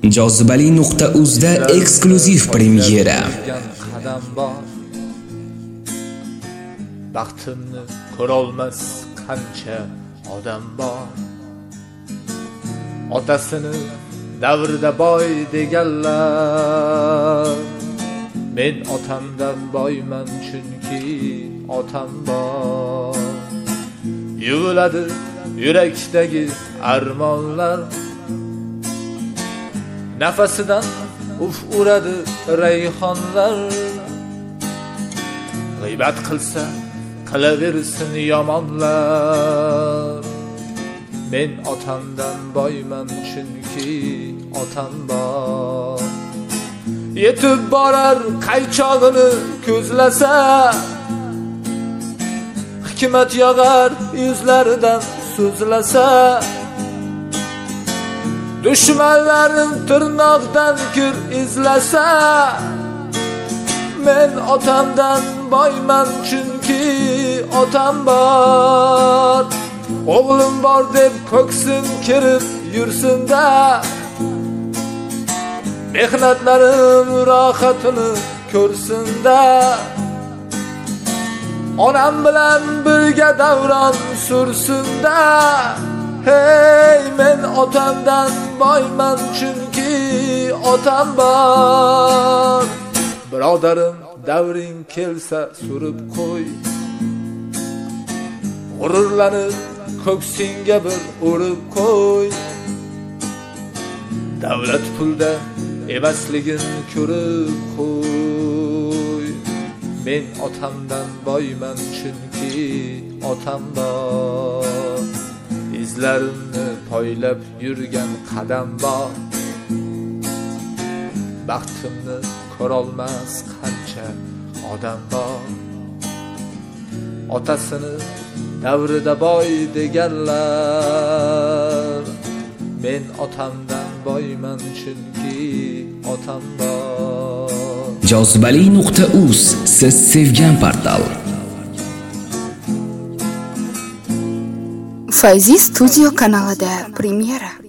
Jozibali.uzda eksklyuziv premyera. Baxtimni ko'rolmas qancha odam bor. Otasini davrida boy deganlar. Men otamdan boyman chunki otam bor. Yuviladi yurakdagi armonlar. Nafasidan uf uradi rayhonlar. G'iybat qilsa qilaversin yomonlar. Men otamdan boyman chunki otam bor. Yetib borar qaychog'ini ko'zlasa, hikmat yog'ar yuzlaridan so'zlasa. Düşmanlarım tırnaqdan kir izlasa, men otamdan boyman chunki otam bor. O'g'lim bor deb ko'ksin kirib yursin-da, mehnatlarim rohatini ko'rsin-da. Onam bilan birga davron sursin-da. Hey, men otamdan boyman chunki otam bor. Birodarim, davring kelsa surib qo'y. G'ururlanib ko'ksingga bir urib qo'y. Davlat pulda emasligini ko'rib qo'y. Men otamdan boyman chunki otam bor. İzlarimni poylab yurgan qadam bor. Baxtimni ko'rolmas qancha odam bor. Otasini davrida boy deganlar. Men otamdan boyman chunki otam bor. Jozibali.uz, siz sevgan portal. Fayzi studio kanalida premyera.